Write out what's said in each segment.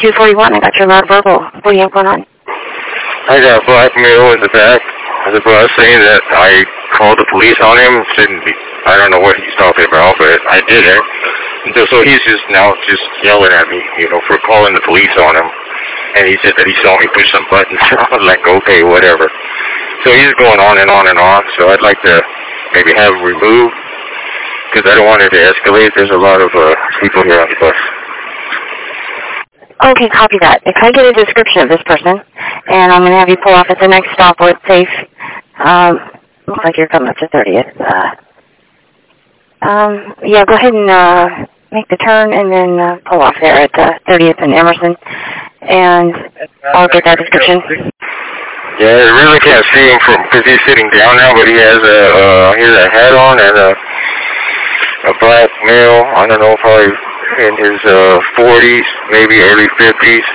241. I got your loud verbal. What do you have going on? I got blackmail in the back. The boss saying that I called the police on him. I don't know what he's talking about, but I didn't. So he's just yelling at me, for calling the police on him. And he said that he saw me push some buttons. I was like, okay, whatever. So he's going on and on and on. So I'd like to maybe have him removed because I don't want it to escalate. There's a lot of people here on the bus. Okay, copy that. If I get a description of this person, and I'm going to have you pull off at the next stop where it's safe. Looks like you're coming up to 30th. Yeah, go ahead and make the turn and then pull off there at 30th and Emerson, and I'll get that description. Yeah, I really can't see him because he's sitting down now, but he has a hat on and a black male. I don't know, probably in his 40s, maybe early 50s.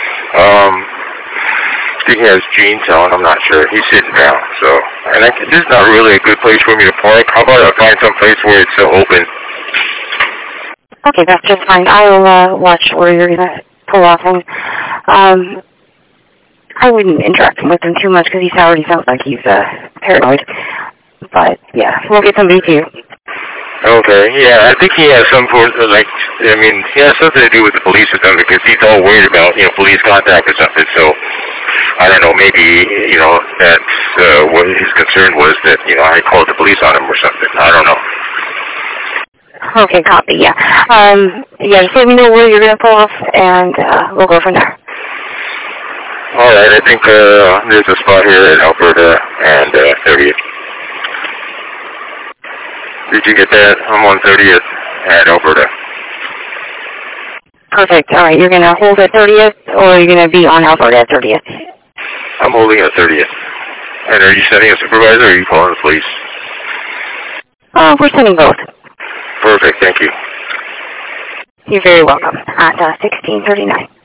I think he has jeans on. I'm not sure. He's sitting down, and this is not really a good place for me to park. How about I find some place where it's open? Okay, that's just fine. I will watch where you're going to pull off, and I wouldn't interact with him too much because he already sounds like he's paranoid. But yeah, we'll get somebody to you. Okay, yeah, I think he has he has something to do with the police or something because he's all worried about, police contact or something. So, I don't know, maybe, that's what his concern was that, I called the police on him or something. I don't know. Okay, copy, yeah. Yeah, just let me know where you're going to pull off, and we'll go from there. All right, I think there's a spot here at Alberta and 30th. Did you get that? I'm on 30th at Alberta. Perfect. All right, you're going to hold at 30th, or you're going to be on Alberta at 30th? I'm holding at 30th. And are you sending a supervisor, or are you calling the police? We're sending both. Perfect, thank you. You're very welcome. At 1639.